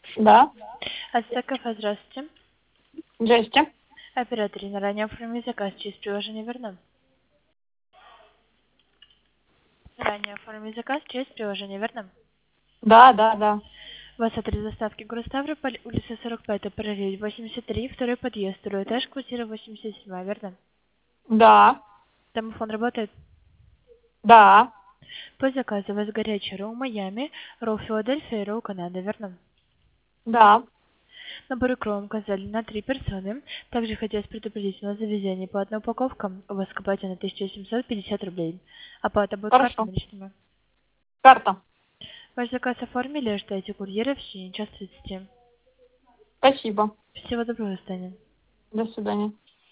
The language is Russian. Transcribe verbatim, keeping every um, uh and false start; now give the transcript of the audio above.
Да. Ацтек кафе, здравствуйте. Здрасте. Оператор, на ранее оформили заказ через приложение верно? Ранее оформили заказ через приложение верно? Да, да, да. У вас адрес доставки город Ставрополь, улица сорок пять, параллель восемьдесят три, второй подъезд, второй этаж, квартира восемьдесят семь, верно? Да. Домофон работает? Да. По заказу у вас горячий ролл Майами, ролл Филадельфия и ролл Канада, верно? Да. Набор икру указали на три персоны. Также хотелось предупредить, у нас завезение по одной упаковке. У вас оплата на тысяча семьсот пятьдесят рублей. Оплата будет картой Хорошо. наличными. Карта. Ваш заказ оформили, ждайте курьера в течение час тридцати. Спасибо. Всего доброго, до свидания. До свидания.